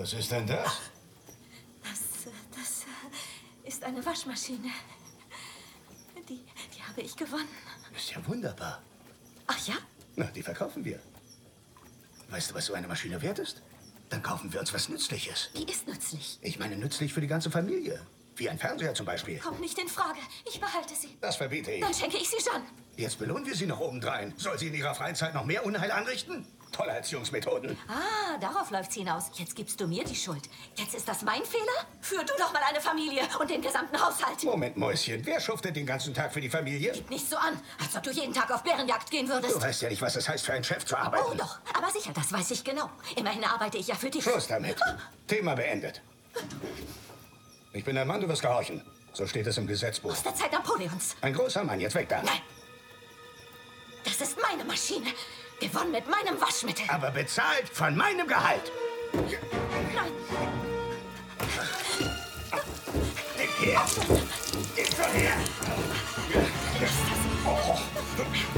Was ist denn das? Das ist eine Waschmaschine. Die habe ich gewonnen. Ist ja wunderbar. Ach ja? Na, die verkaufen wir. Weißt du, was so eine Maschine wert ist? Dann kaufen wir uns was Nützliches. Die ist nützlich. Ich meine, nützlich für die ganze Familie. Wie ein Fernseher zum Beispiel. Kommt nicht in Frage. Ich behalte sie. Das verbiete ich. Dann schenke ich sie Jeanne. Jetzt belohnen wir sie noch obendrein. Soll sie in ihrer freien Zeit noch mehr Unheil anrichten? Tolle Erziehungsmethoden. Ah, darauf läuft's hinaus. Jetzt gibst du mir die Schuld. Jetzt ist das mein Fehler? Führ du doch mal eine Familie und den gesamten Haushalt. Moment, Mäuschen. Wer schuftet den ganzen Tag für die Familie? Gib nicht so an, als ob du jeden Tag auf Bärenjagd gehen würdest. Du weißt ja nicht, was es heißt, für einen Chef zu arbeiten. Oh doch, aber sicher, das weiß ich genau. Immerhin arbeite ich ja für dich. Schluss damit. Thema beendet. Ich bin ein Mann, du wirst gehorchen. So steht es im Gesetzbuch. Aus der Zeit Napoleons. Ein großer Mann, jetzt weg da. Nein. Das ist meine Maschine. Gewonnen mit meinem Waschmittel. Aber bezahlt von meinem Gehalt. Nein. Gib her. Gib schon her. Was ist das? Oh.